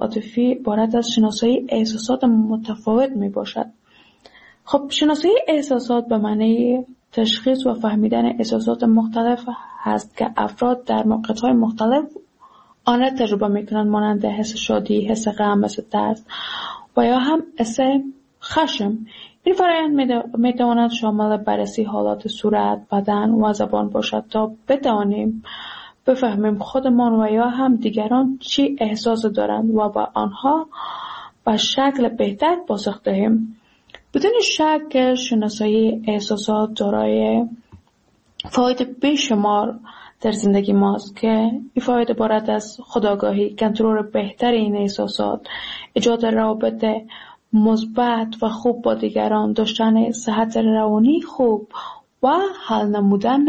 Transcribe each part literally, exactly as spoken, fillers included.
عاطفی عبارت از شناسایی احساسات متفاوت می باشد. خب شناسایی احساسات به معنی تشخیص و فهمیدن احساسات مختلف هست که افراد در موقعیت‌های مختلف آن را تجربه می‌کنند، مانند حس شادی، حس غم، حس ترس و یا هم حس خشم. این فرآیند می‌تواند شامل بررسی حالات صورت، بدن و زبان باشد تا بتوانیم بفهمیم خودمان و یا هم دیگران چی احساس دارند و با آنها به شکل بهتر پاسخ دهیم. بدون شک شناسایی احساسات دارای فواید بیشمار در زندگی ماست که این فواید عبارت از خودآگاهی، کنترل بهتر این احساسات، ایجاد روابط مثبت و خوب با دیگران، داشتن صحت روانی خوب و حل نمودن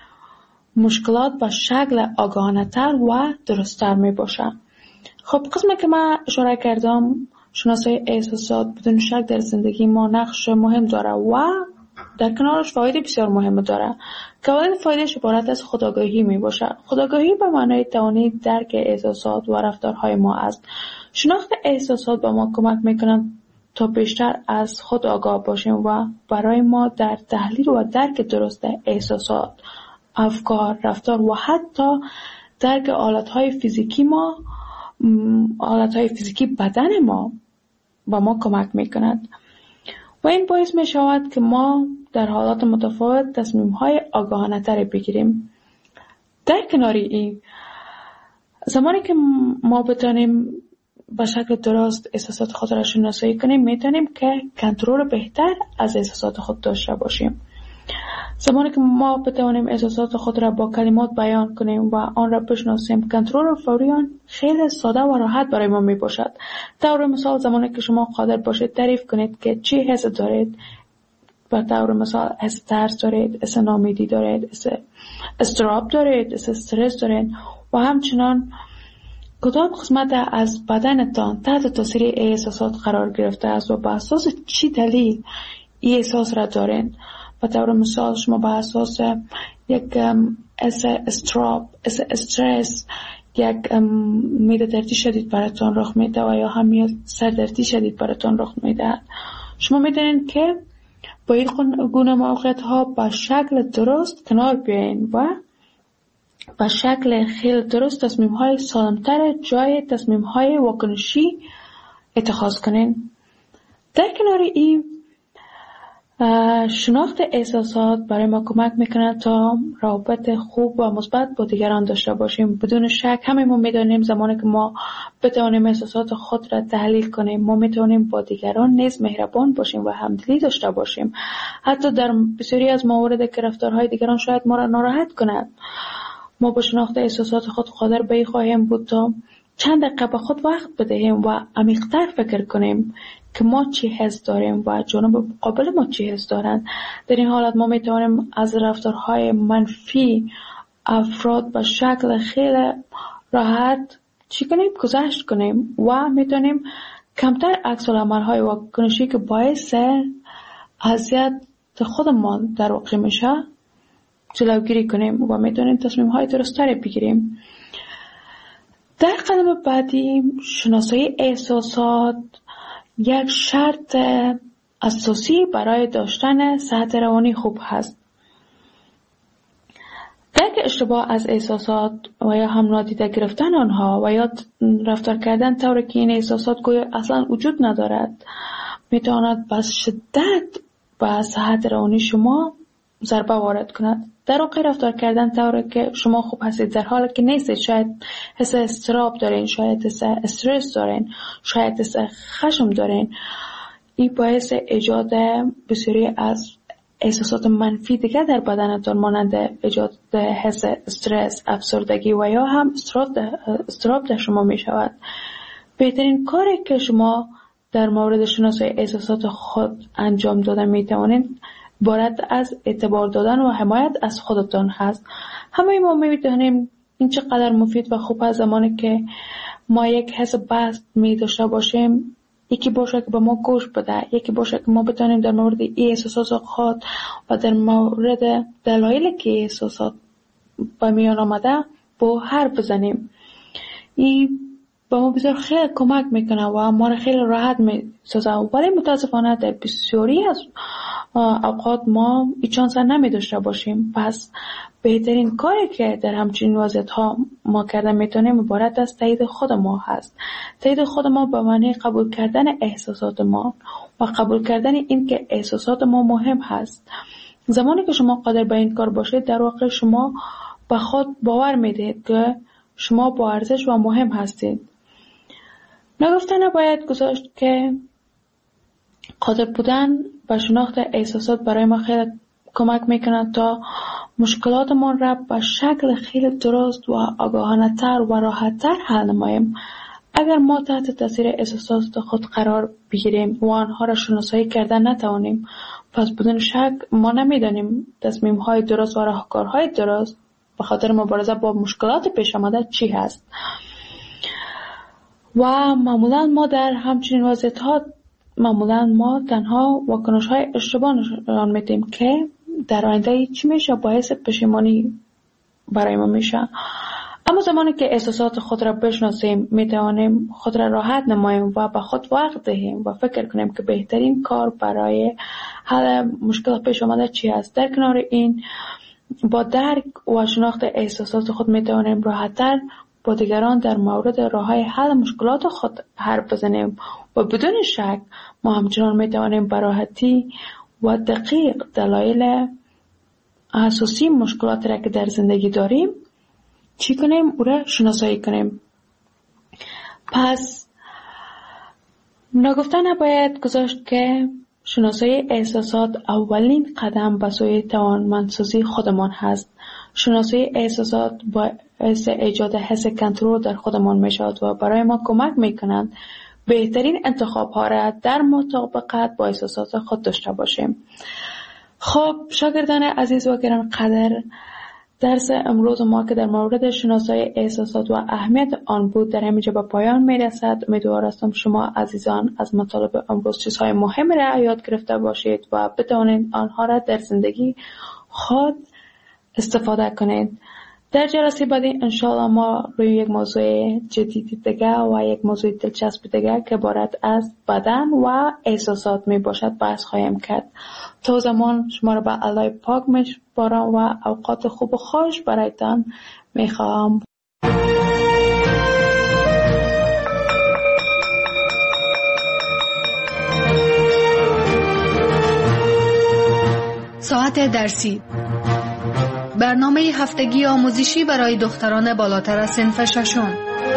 مشکلات به شکل آگاهانه‌تر و درست‌تر می باشد. خب قسمی که من اشاره کردم، شناسایی احساسات بدون شک در زندگی ما نقش مهم داره و در کنارش فواید بسیار مهم داره که اولین فایدهش عبارت از خودآگاهی می باشد. خودآگاهی به معنای توانایی درک احساسات و رفتارهای ما است. شناخت احساسات به ما کمک میکنند تا بیشتر از خود آگاه باشیم و برای ما در تحلیل و درک درست احساسات، افکار، رفتار و حتی درک حالتهای فیزیکی ما حالتهای فیزیکی بدن ما با ما کمک میکند و این باعث می شود که ما در حالات متفاوت تصمیم های آگاهانه تر بگیریم. در کنار این، زمانی که ما بتانیم به شکل درست احساسات خود را شناسایی کنیم، میتونیم که کنترل بهتر از احساسات خود داشته باشیم. زمانی که ما بتوانیم احساسات خود را با کلمات بیان کنیم و آن را بشناسیم، کنترل فوری آن خیلی ساده و راحت برای ما می باشد. طور مثال، زمانی که شما قادر باشید تعریف کنید که چی حس دارید، به طور مثال حس ترس دارید، حس ناامیدی دارید، حس اضطراب دارید، حس استرس دارید و همچنان کدام قسمت از بدنتان تحت تاثیر احساسات قرار گرفته است و به اساس چی دلیل این احساس را دارید. به طور مثال شما به اساس یک حس اضطراب، حس استرس، یک معده دردی شدید براتون رخ میده و یا هم یک سردردی شدید براتون رخ میده، شما میدونید که با این گونه موقعیت ها به شکل درست کنار بیاین و به شکل خیلی درست تصمیم های سالمتر جای تصمیم های واکنشی اتخاذ کنین. در کنار این، شناخت احساسات برای ما کمک میکنه تا روابط خوب و مثبت با دیگران داشته باشیم. بدون شک همه ما میدونیم زمانی که ما بتوانیم احساسات خود را تحلیل کنیم، ما میتونیم با دیگران نیز مهربان باشیم و همدلی داشته باشیم. حتی در بسیاری از موارد که رفتارهای دیگران شاید ما را ناراحت کند، ما با شناخت احساسات خود قادر به این خواهیم بود تا چند دقیقه به خود وقت بدهیم و عمیق‌تر فکر کنیم که ما چی حس داریم و جانب مقابل ما چی حس دارند. در این حالت ما میتوانیم از رفتارهای منفی افراد به شکل خیلی راحت چی کنیم؟ گذشت کنیم و میتونیم کمتر عکس العمل‌های واکنشی که باعث اذیت خودمان در واقع میشه جلوگیری کنیم و میتونیم تصمیم‌های درست‌تری بگیریم. در قدم بعدی، شناسایی احساسات یک شرط اساسی برای داشتن صحت روانی خوب هست. درک اشتباه از احساسات و یا هم نادیده گرفتن آنها و یا رفتار کردن طوری که این احساسات گویا اصلا وجود ندارد میتواند به شدت به صحت روانی شما ضربه وارد کند. در واقع رفتار کردن طوری که شما خوب هستید در حالی که نیستید، شاید حس اضطراب دارین، شاید حس استرس دارین، شاید حس خشم دارین، این باعث ایجاد بسیاری از احساسات منفی دیگر در بدنتان مانند ایجاد حس استرس، افسردگی و یا هم اضطراب در شما می شود. بهترین کاری که شما در مورد شناسایی احساسات خود انجام داده می توانید عبارت از اعتبار دادن و حمایت از خودتان هست. همه ما می‌دانیم این چقدر مفید و خوب است زمانی که ما یک حس بد می داشته باشیم، یکی باشه که به ما گوش بده، یکی باشه که ما بتونیم در مورد این احساسات خود و در مورد دلایلی که احساسات به میان آمده با حرف بزنیم. این به ما بسیار خیلی کمک میکنه و ما را خیلی راحت میسازه، ولی متاسفانه در بسیاری از اوقات ما این چانس نمی داشته باشیم. پس بهترین کاری که در همچین وضعیت ها ما کرده میتونیم عبارت از تایید خود ما هست. تایید خود ما به معنی قبول کردن احساسات ما و قبول کردن این که احساسات ما مهم هست. زمانی که شما قادر به این کار باشید، در واقع شما به خود باور میدید که شما با ارزش و مهم هستید. نگفته نباید گذاشت که قادر بودن به شناخت احساسات برای ما خیلی کمک میکنه تا مشکلاتمون را به شکل خیلی درست و آگاهانه تر و راحت تر حل نماییم. اگر ما تحت تاثیر احساسات خود قرار بگیریم و آنها را شناسایی کردن نتوانیم، پس بدون شک ما نمیدانیم تصمیم های درست و راهکارهای درست به خاطر مبارزه با مشکلات پیش آمده چی هست. و معمولا ما در همچنین وضعیت ها معمولا ما تنها واکنش های اشتباه نشان میدیم که در آینده چی میشه، باعث پشیمانی برای ما میشه. اما زمانی که احساسات خود را بشناسیم، میتوانیم خود را راحت نماییم و به خود وقت دهیم و فکر کنیم که بهترین کار برای حل مشکل پیش آمده چی است. در کنار این، با درک و شناخت احساسات خود میتوانیم راحت‌تر با دیگران در مورد راه‌های حل مشکلات خود حرف بزنیم و بدون شک ما همچنان میتوانیم به راحتی و دقیق دلایل اساسی مشکلات را که در زندگی داریم چی کنیم او را شناسایی کنیم. پس نگفته نباید گذاشت که شناسایی احساسات اولین قدم به سوی توانمندسازی خودمان هست. شناسایی احساسات باعث ایجاد حس کنترل در خودمان می شود و برای ما کمک می کنند بهترین انتخاب ها را در مطابقت با احساسات خود داشته باشیم. خب شاگردان عزیز و گرانقدر، درس امروز ما که در مورد شناسایی احساسات و اهمیت آن بود در همینجا به پایان می رسد. امیدوار هستم شما عزیزان از مطالب امروز چیزهای مهم را یاد گرفته باشید و بتوانید آنها را در زندگی خود استفاده کنید. در جلسه بعدی انشاءالله ما روی یک موضوع جدید دیگه و یک موضوع دلچسب دیگه که عبارت از بدن و احساسات می باشد بحث خواهیم کرد. تا زمان شما را به الله پاک میسپارم و اوقات خوب و خوش برایتان میخواهم. ساعت درسی، برنامه هفتگی آموزشی برای دختران بالاتر از صنف ششم.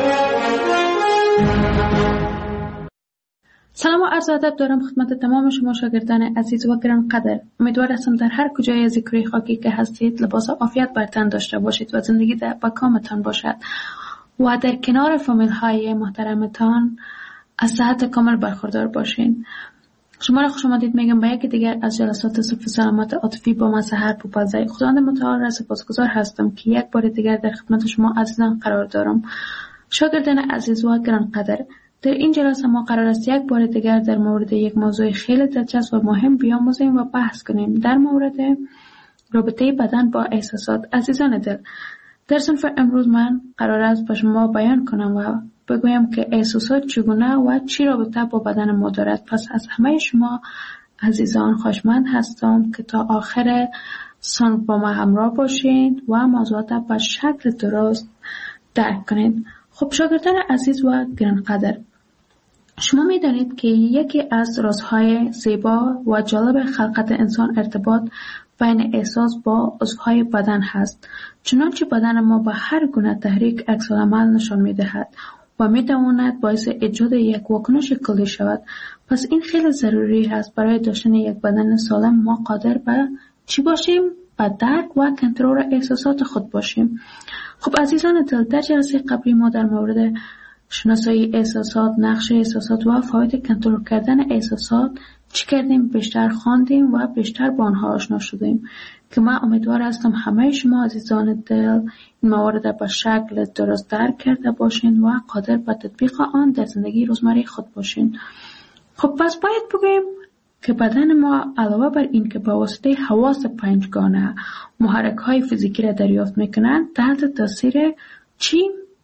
سلام و عرض ادب دارم خدمت تمام شما شاگردان عزیز و گرانقدر. امیدوار هستم در هر کجای از کره خاکی که هستید لباس عافیت بر تن داشته باشید و زندگی در با کامتان باشد و در کنار فامیل های محترمتان از صحت کامل برخوردار باشین. شما را خوش آمدید میگم به یکی دیگر از جلسات صف سلامت عاطفی با من سحر پوپلزی. خداوند متعال را سپاسگزار هستم که یک بار دیگر در خدمت شما عزیزان قرار دارم. شاگردان عزیز و گرانقدر، در این جلسه ما قرار است یک بار دیگر در مورد یک موضوع خیلی دلچسب و مهم بیاموزیم و بحث کنیم، در مورد رابطه بدن با احساسات. عزیزان دل، در صنف امروز من قرار است به شما بیان کنم و بگویم که احساسات چگونه و چی رابطه با بدن ما دارد. پس از همه شما عزیزان خواهشمند هستم که تا آخر صنف با ما همراه باشید و موضوعات به شکل درست درک کنید. خب شاگردان عزیز و گرانقدر، شما می دانید که یکی از رازهای زیبا و جالب خلقت انسان ارتباط بین احساس با عضوهای بدن هست. چنانچه بدن ما با هر گونه تحریک عکس‌العمل نشان می دهد و می تواند باعث ایجاد یک واکنش کلی شود. پس این خیلی ضروری است برای داشتن یک بدن سالم ما قادر به چی باشیم؟ به درک و کنترل احساسات خود باشیم. خب عزیزان دل، در جلسه قبلی ما در مورد شناسایی احساسات، نقش احساسات و فواید کنترل کردن احساسات چی کردیم؟ بیشتر خواندیم و بیشتر با آنها آشنا شدیم که من امیدوار هستم همه شما عزیزان دل این موارد به شکل درست درک کرده باشین و قادر به تطبیق آن در زندگی روزمره خود باشین. خب پس باید بگویم که بدن ما علاوه بر این که با واسطه حواس پنجگانه محرک های فیزیکی را دریافت میکنند، تحت تاثیر چی؟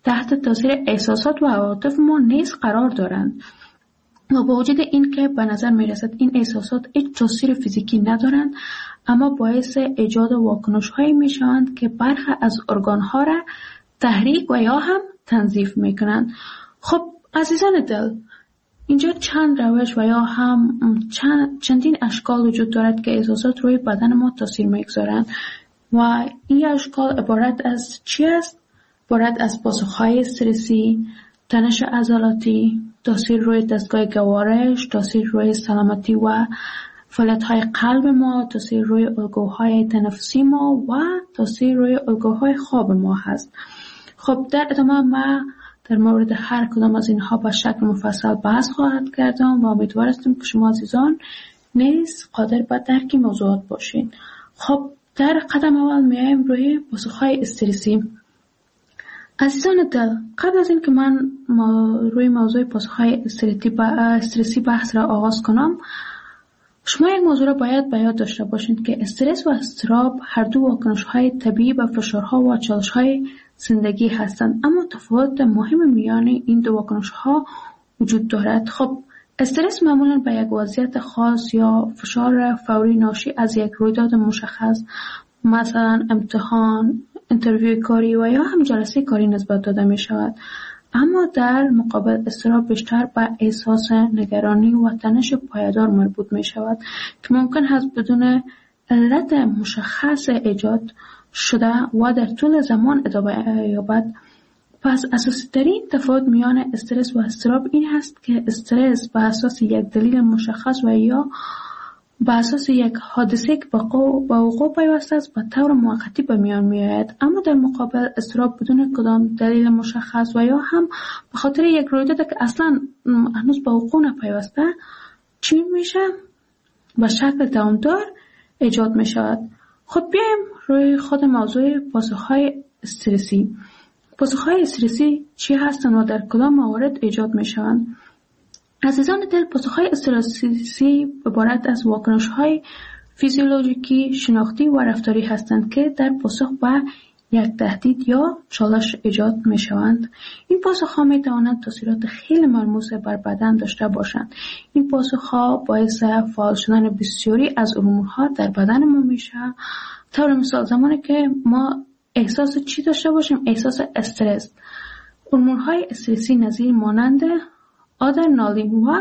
تحت تاثیر احساسات و عواطف ما نیز قرار دارند و با وجود این که به نظر می رسد این احساسات هیچ تاثیر فیزیکی ندارند، اما باعث ایجاد واکنش هایی می شوند که برخی از ارگان ها را تحریک و یا هم تنظیف می کنند. خب عزیزان دل، اینجا چند روش و یا هم چند چندین اشکال وجود دارد که احساسات روی بدن ما تاثیر میگذارند و این اشکال عبارت از چی است؟ عبارت از پاسخهای استرسی، تنش عضلاتی، تاثیر روی دستگاه گوارش، تاثیر روی سلامتی و فعالیت‌های قلب ما، تاثیر روی الگوهای تنفسی ما و تاثیر روی الگوهای خواب ما هست. خب در ادامه ما در مورد هر کدام از اینها با شکل مفصل بحث خواهد کردم و امیدوار هستم که شما عزیزان نیز قادر به درک موضوعات باشین. خب در قدم اول میایم روی پاسخهای استرسی. عزیزان دل، قبل از این که من روی موضوع پاسخهای استرسی بحث را آغاز کنم، شما یک موضوع را باید به یاد داشته باشید که استرس و اضطراب هر دو واکنش‌های طبیعی به فشارها و چالش‌های زندگی هستند، اما تفاوت مهم میان این دو واکنش‌ها وجود دارد. خب استرس معمولاً به یک وضعیت خاص یا فشار فوری ناشی از یک رویداد مشخص، مثلا امتحان، اینترویو کاری و یا هم جلسه کاری نسبت داده می شود. اما در مقابل اضطراب بیشتر به احساس نگرانی و تنش پایدار مربوط می شود که ممکن است بدون علت مشخص ایجاد شده و در طول زمان ادامه یابد. پس اساسی ترین تفاوت میان استرس و اضطراب این است که استرس به اساس یک دلیل مشخص و یا به اساس یک حادثه که با وقوع پیوسته است به طور موقتی به میان میآید، اما در مقابل اضطراب بدون کدام دلیل مشخص و یا هم به خاطر یک رویداد که اصلا هنوز به وقوع نپیوسته چی میشه؟ به شکل دوامدار ایجاد میشود. خب بیایم روی خود موضوع پاسخهای استرسی. پاسخهای استرسی چی هستند و در کدام موارد ایجاد میشوند؟ عزیزان دل، پاسخهای استرسی عبارت از واکنش‌های فیزیولوژیکی، شناختی و رفتاری هستند که در پاسخ به یک تهدید یا چالش ایجاد میشوند. این پاسخ‌ها میتوانند تاثیرات خیلی ملموس بر بدن داشته باشند. این پاسخ‌ها باعث فعال شدن بسیاری از هورمون‌ها در بدن ما میشه. طور مثال زمانی که ما احساس چی داشته باشیم؟ احساس استرس. هورمون‌های استرسی نظیر مانند آدرنالین و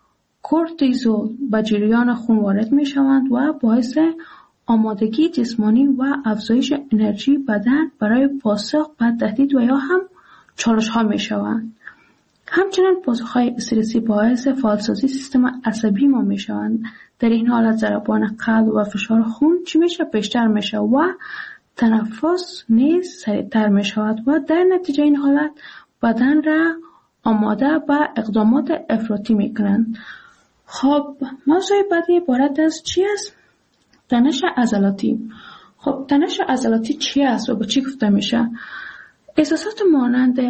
کورتیزول به جریان خون وارد می شوند و باعث آمادگی جسمانی و افزایش انرژی بدن برای پاسخ به تهدید و یا هم چالش ها می شوند. همچنین پاسخ های استرسی باعث فعالسازی سیستم عصبی ما می شوند. در این حالت ضربان قلب و فشار خون چی میشه؟ بیشتر میشه و تنفس نیز سریعتر می شود و در نتیجه این حالت بدن را آماده به اقدامات افراطی می کنند. خب موضوع بعدی عبارت از چی است؟ تنش عضلاتی. خب تنش عضلاتی چی است و به چی گفته میشه؟ احساسات مانند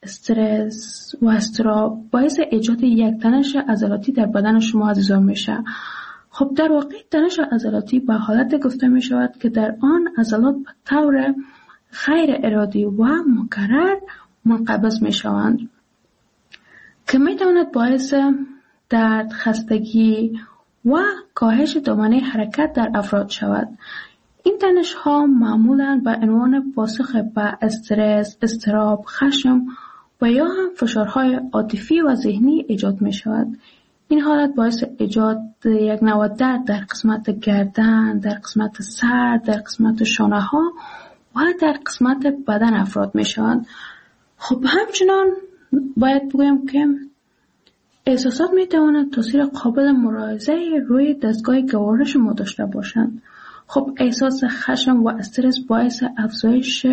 استرس و اضطراب باعث ایجاد یک تنش عضلاتی در بدن شما عزیزان میشه. خب در واقع تنش عضلاتی به حالت گفته می شود که در آن عضلات به طور غیر ارادی و مکرر منقبض می شوند که می تواند باعث درد، خستگی و کاهش دامنه حرکت در افراد شود. این تنش ها معمولاً به عنوان پاسخ به استرس، اضطراب، خشم و یا هم فشارهای عاطفی و ذهنی ایجاد می شود. این حالت باعث ایجاد یک نوع درد در قسمت گردن، در قسمت سر، در قسمت شانه ها و در قسمت بدن افراد می شوند. خب همچنان باید بگویم که احساسات می توانند تاثیر قابل ملاحظه روی دستگاه گوارش ما داشته باشند. خب احساس خشم و استرس باعث افزایش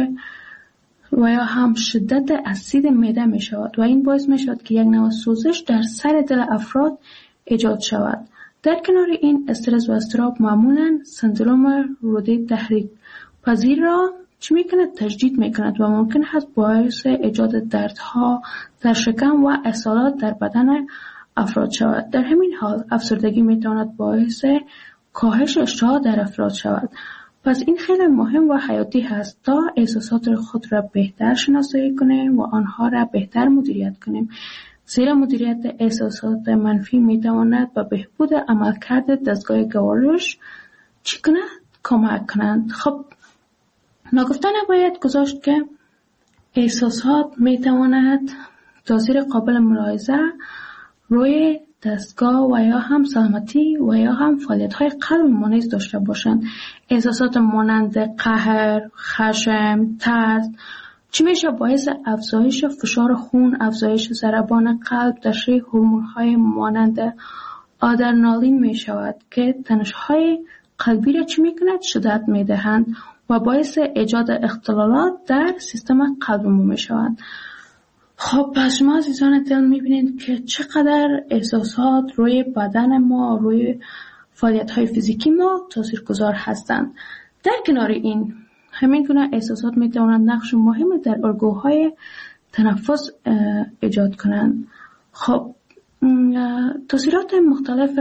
و یا هم شدت اسید معده می شود و این باعث می شود که یک نوع سوزش در سر دل افراد ایجاد شود. در کنار این استرس و اضطراب معمولاً سندروم روده تحریک پذیر را چی می کند؟ تجدید می کند و ممکن است باعث ایجاد دردها در شکم و اسهالات در بدن افراد شود. در همین حال افسردگی می تواند باعث کاهش اشتها در افراد شود پس این خیلی مهم و حیاتی هست تا احساسات خود را بهتر شناسایی کنیم و آنها را بهتر مدیریت کنیم. زیرا مدیریت احساسات منفی میتواند به بهبود عملکرد دستگاه گوارش چی کند؟ کمک کنند. خب نگفته نباید گذاشت که احساسات میتواند تاثیر قابل ملاحظه روی دستگاه و یا هم سلامتی و یا هم فعالیت‌های قلب ما نیز داشته باشند. احساسات مانند قهر، خشم، ترس چی میشه؟ باعث افزایش فشار خون، افزایش ضربان قلب، تشریح هورمون‌های مانند آدرنالین می شود که تنش‌های قلبی را چی میکند؟ شدت میدهند و باعث ایجاد اختلالات در سیستم قلب ما می شود. خب پس شما عزیزان دل میبینید که چقدر احساسات روی بدن ما، روی فعالیت‌های فیزیکی ما تاثیرگذار هستند. در کنار این همین گونه احساسات میتوانند نقش مهمی در الگوهای تنفس ایجاد کنند. خب تاثیرات مختلف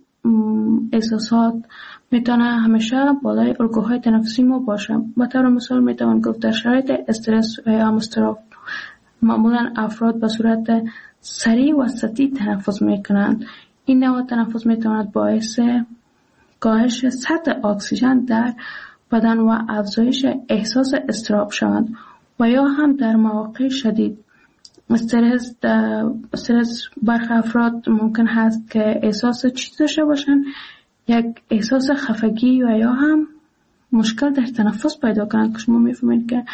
احساسات میتونه همیشه بالای الگوهای تنفسی ما باشه. به طور مثال میتوان گفت در شرایط استرس و یا اضطراب معمولا افراد به صورت سریع و سطحی تنفس میکنند. این نوع تنفس میتواند باعث کاهش سطح اکسیژن در بدن و افزایش احساس اضطراب شوند و یا هم در مواقع شدید استرس استرس برخی افراد ممکن هست که احساس چیز داشته باشند، یک احساس خفگی و یا هم مشکل در تنفس پیدا کنند. شما میفهمید که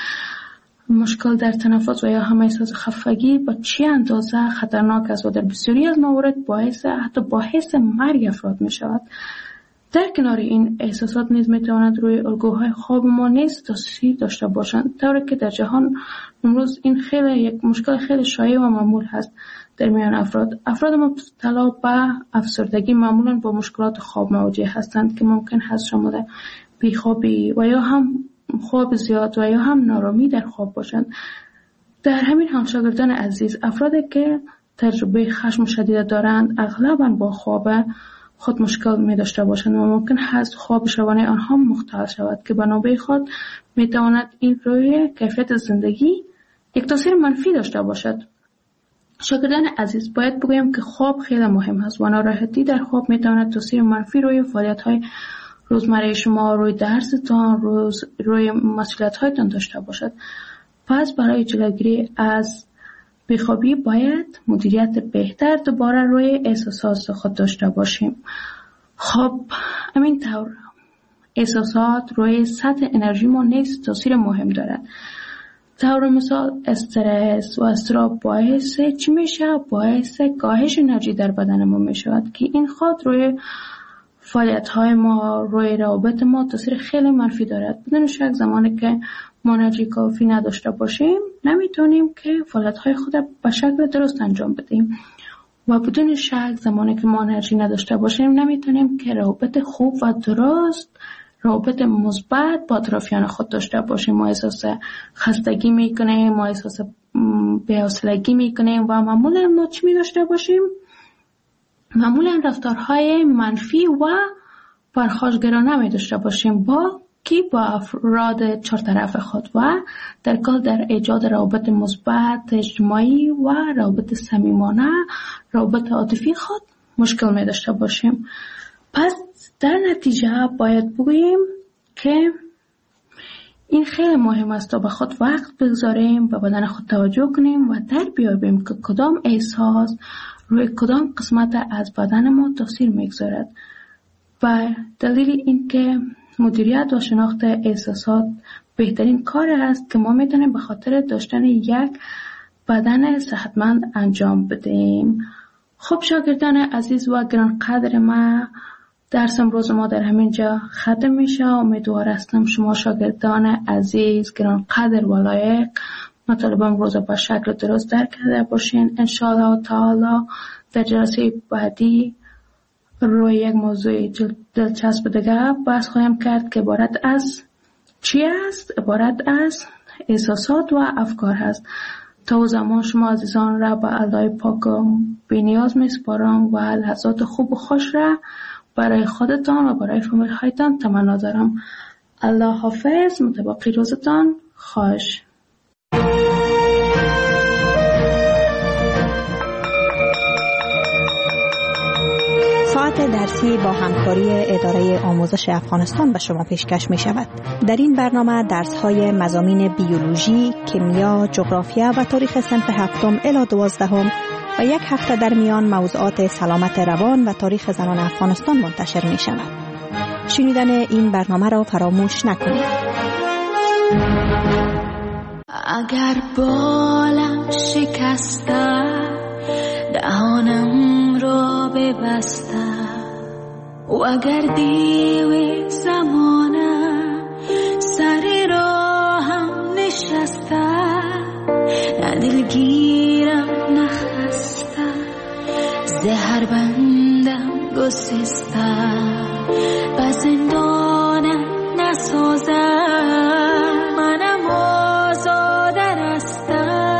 مشکل در تنفس و یا هم احساس خفگی با چه اندازه خطرناک است و در بسیاری از موارد باعث حتی باعث مرگ افراد می شود. در کنار این احساسات نیز می تواند روی الگوهای خواب ما نیز تاثیر داشته باشند، طوری که در جهان امروز این خیلی یک مشکل خیلی شایع و معمول هست در میان افراد. افراد مبتلا به افسردگی معمولا با مشکلات خواب مواجه هستند که ممکن هست شامل بیخوابی و یا هم خواب زیاد و یا هم نارامی در خواب باشند. در همین حال شاگردان عزیز، افرادی که تجربه خشم شدید دارند اغلباً با خواب خود مشکل می داشته باشند و ممکن هست خواب شبانه آنها مختل شود که به نوبه خود می تواند این روی کیفیت زندگی یک تاثیر منفی داشته باشد. شاگردان عزیز، باید بگویم که خواب خیلی مهم است و ناراحتی در خواب می تواند تاثیر منفی روی فعالیت‌های روزمره شما، روی درستان، روز روی مسئولیت‌هایتان داشته باشد. پس برای جلوگیری از بیخوابی باید مدیریت بهتر دوباره روی احساسات خود داشته باشیم. خب همین طور احساسات روی سطح انرژی ما نیز تاثیر مهم دارد. طور مثال استرس و اضطراب باعث چی میشه؟ باعث کاهش انرژی در بدن ما میشود که این خود روی فعالیت‌های ما، روی روابط ما تاثیر خیلی منفی دارد. بدون شک زمانی که ما انرژی کافی نداشته باشیم نمیتونیم که فعالیت‌های خود به شکل درست انجام بدیم و بدون شک زمانی که ما انرژی نداشته باشیم نمیتونیم که روابط خوب و درست، روابط مثبت با اطرافیان خود داشته باشیم. ما احساس خستگی میکنیم، ما احساس بی‌حوصلگی میکنیم و معمولا ما چی می داشته باشیم؟ معمولا رفتارهای منفی و پرخاشگرانه می داشته باشیم با کی؟ با افراد چهارطرف خود و در کل در ایجاد روابط مثبت اجتماعی و روابط صمیمانه، روابط عاطفی خود مشکل می داشته باشیم. پس در نتیجه باید بگوییم که این خیلی مهم است تا به خود وقت بگذاریم، به بدن خود توجه کنیم و در بیابیم که کدام احساس روی کدام قسمت از بدن ما تاثیر میگذارد. و دلیل این که مدیریت و شناخت احساسات بهترین کار است که ما میتونیم به خاطر داشتن یک بدن صحتمند انجام بدیم. خب شاگردان عزیز و گرانقدر ما، درس امروز ما در همین جا ختم میشه. امیدوار هستم شما شاگردان عزیز گرانقدر و لایق مطالب امروز با شکل درست درک کرده باشین. انشاءالله تعالی در جلسه بعدی روی یک موضوع دلچسب دیگه بحث خواهیم کرد که عبارت از چی است؟ عبارت از احساسات و افکار هست. تا زمان شما عزیزان را به الله پاک بی نیاز میسپارم و لحظات خوب و خوش را برای خودتان و برای فامیل هایتان تمنا دارم. الله حافظ. متباقی روزتان خوش. ساعت درسی با همکاری اداره آموزش افغانستان به شما پیشکش می شود. در این برنامه درس‌های مضامین بیولوژی، کیمیا، جغرافیا و تاریخ صنف هفتم الی دوازدهم و یک هفته در میان موضوعات سلامت روان و تاریخ زنان افغانستان منتشر می شود. شنیدن این برنامه را فراموش نکنید. اگر بالم شکسته دهانم را ببسته و اگر دیو زمانه سر راهم نشسته نه دلگیرم نخسته زهر بندم گسسته و زندانم نسازه منم آزاده رسته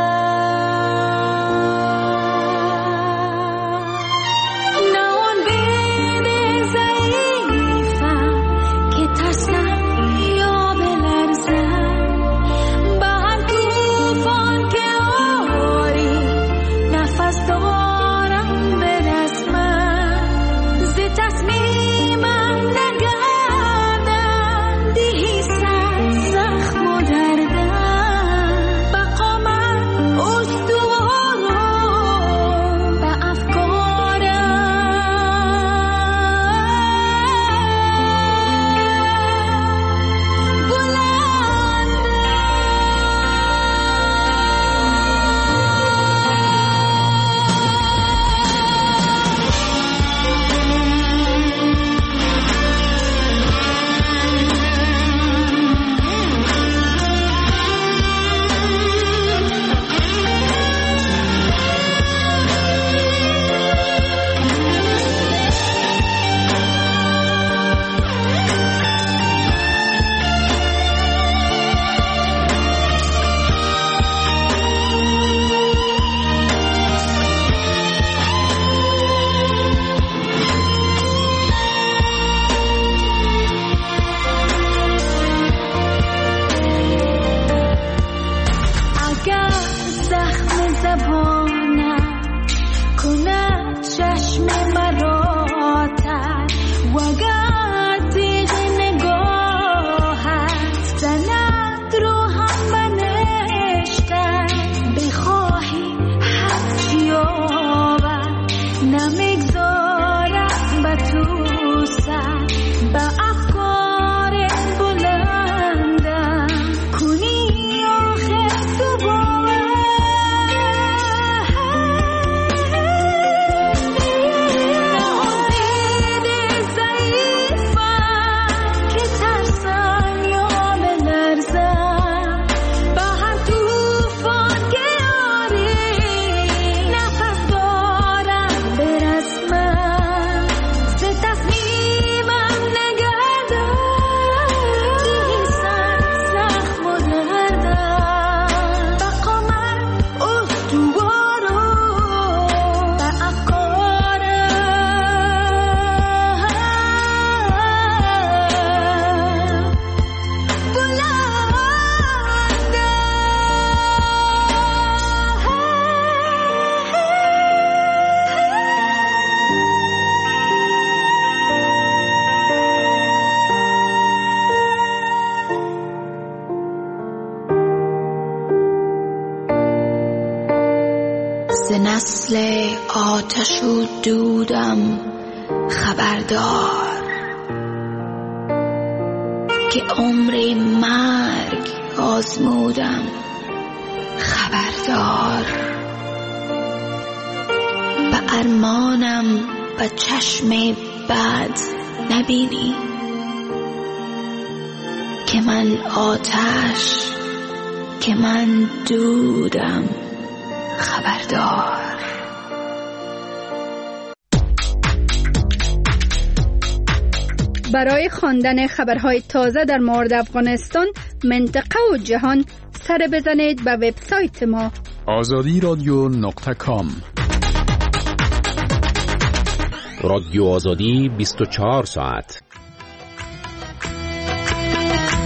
نسل آتش و دودم خبردار که عمر مرگ آزمودم خبردار به ارمانم به چشم بد نبینی که من آتش که من دودم خبردار. برای خواندن خبرهای تازه در مورد افغانستان، منطقه و جهان سر بزنید به وبسایت ما آزادی رادیو نقطه کام. رادیو آزادی بیست و چهار ساعت.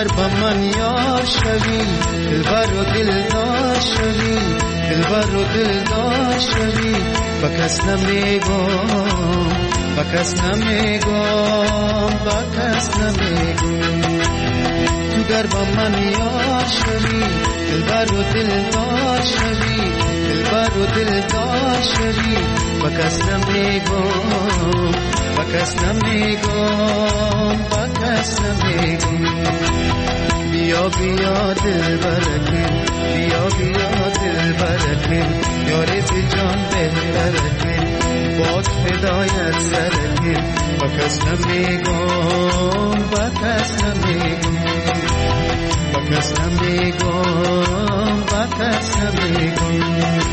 گر با من یار شوی دلبر و دلدار شوی دلبر و دلدار شوی با کس نمیگم با کس نمیگم با کس نمیگم تو گر با من یار شوی دلبر و دلدار شوی دلبر و دلدار شوی با کس نمیگم با کس نمیگم با کس نمیگم بیا بیا دلبرکم بیا بیا دلبرکم یاری ز جان بهترکم باد فدایت سرکم با کس نمیگم با کس نمیگم با کس نمیگم با کس نمیگم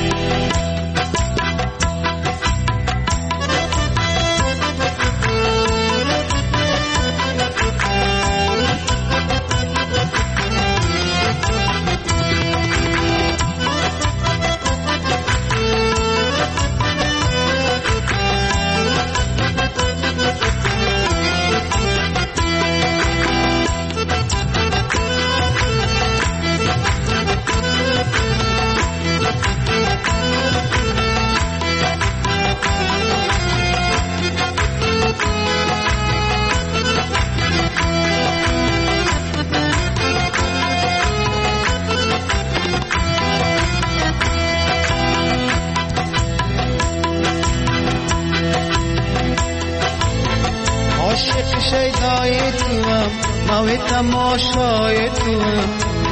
تماشای توام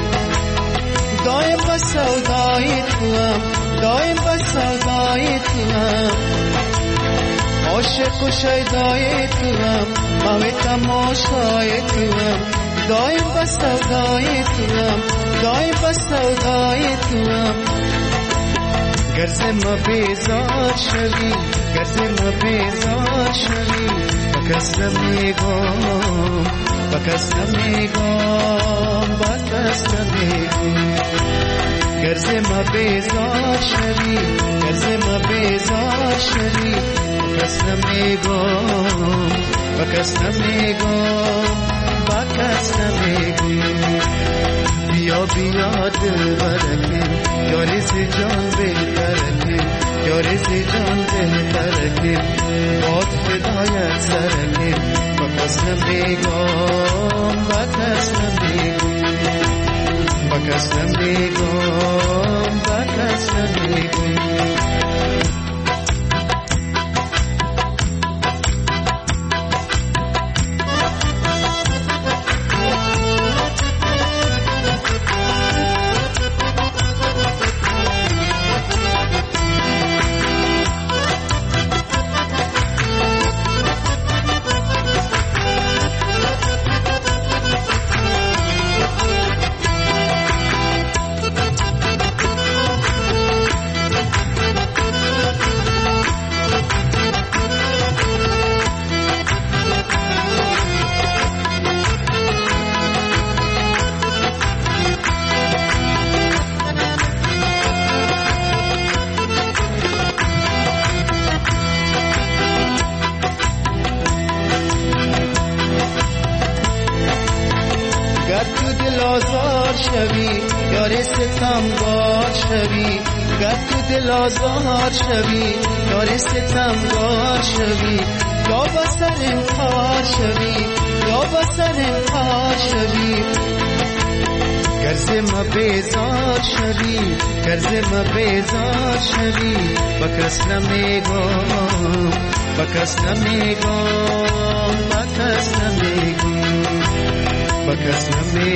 دایم با سودای توام دایم با سودای توام عاشق و شیدای توام ما تماشای توام دایم با سودای توام دایم با سودای توام گرز ما بیزار شوی گرز ما بیزار شوی با کس نمیگم با کس نمیگم با کس نمیگم گرز ما بیزار شوی گرز ما بیزار شوی با کس نمیگم با کس نمیگم با کس نمیگم بیا بیا دلبرکم یاری ز جان بهترکم یاری ز جان بهترکم باد فدایت سرکم با کس نمیگم با کس نمیگم با کس نمیگم با کس نمیگم آزار شوی یار ستمگار شوی یا با سر کار شوی یا با سر کار شوی گرز ما بیزار شوی گرز ما بیزار شوی با کس نمیگم با کس نمیگم با کس نمیگم با کس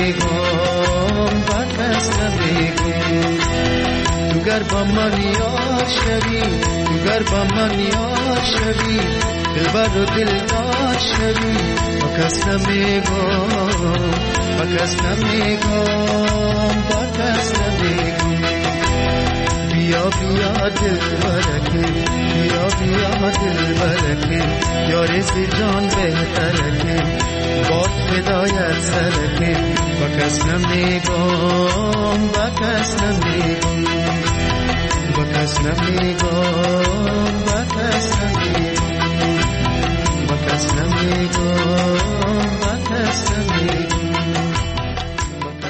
نمیگم با کس نمیگم تو گر با من یار شوی تو گر با من یار شوی دلبر و دلدار شوی با کس نمیگم با کس نمیگم با کس نمیگم بیا بیا دلبرکم بیا بیا دلبرکم یاری ز جان بهترکم باد فدایت سرکم با کس نمیگم با کس نمیگم با کس نمیگم با کس نمیگم با کس نمیگم با کس نمیگم